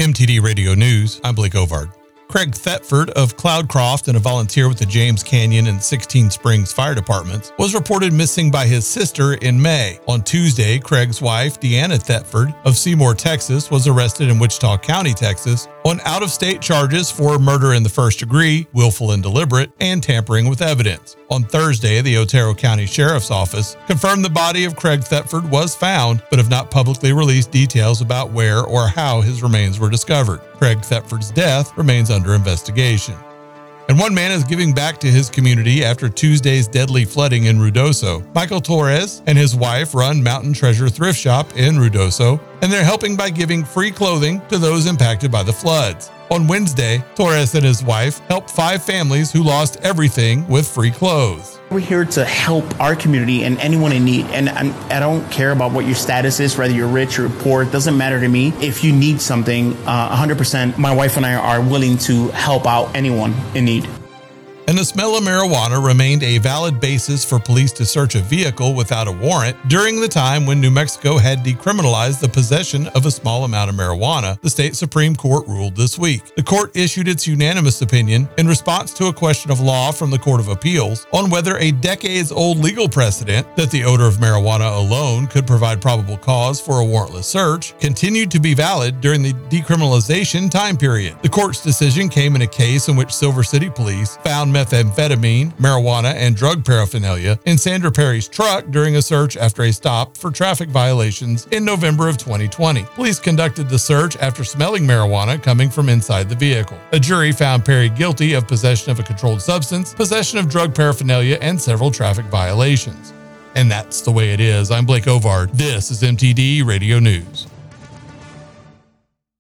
MTD Radio News, I'm Blake Ovard. Craig Thetford of Cloudcroft and a volunteer with the James Canyon and 16 Springs Fire Departments was reported missing by his sister in May. On Tuesday, Craig's wife, Deanna Thetford of Seymour, Texas, was arrested in Wichita County, Texas, on out-of-state charges for murder in the first degree, willful and deliberate, and tampering with evidence. On Thursday, the Otero County Sheriff's Office confirmed the body of Craig Thetford was found, but have not publicly released details about where or how his remains were discovered. Craig Thetford's death remains under investigation. And one man is giving back to his community after Tuesday's deadly flooding in Ruidoso. Michael Torres and his wife run Mountain Treasure Thrift Shop in Ruidoso, and they're helping by giving free clothing to those impacted by the floods. On Wednesday, Torres and his wife helped 5 families who lost everything with free clothes. We're here to help our community and anyone in need. And I don't care about what your status is, whether you're rich or poor. It doesn't matter to me. If you need something, 100%, my wife and I are willing to help out anyone in need. And the smell of marijuana remained a valid basis for police to search a vehicle without a warrant during the time when New Mexico had decriminalized the possession of a small amount of marijuana, the state Supreme Court ruled this week. The court issued its unanimous opinion in response to a question of law from the Court of Appeals on whether a decades-old legal precedent that the odor of marijuana alone could provide probable cause for a warrantless search continued to be valid during the decriminalization time period. The court's decision came in a case in which Silver City police found methamphetamine, marijuana, and drug paraphernalia in Sandra Perry's truck during a search after a stop for traffic violations in November of 2020. Police conducted the search after smelling marijuana coming from inside the vehicle. A jury found Perry guilty of possession of a controlled substance, possession of drug paraphernalia, and several traffic violations. And that's the way it is. I'm Blake Ovard. This is MTD Radio News.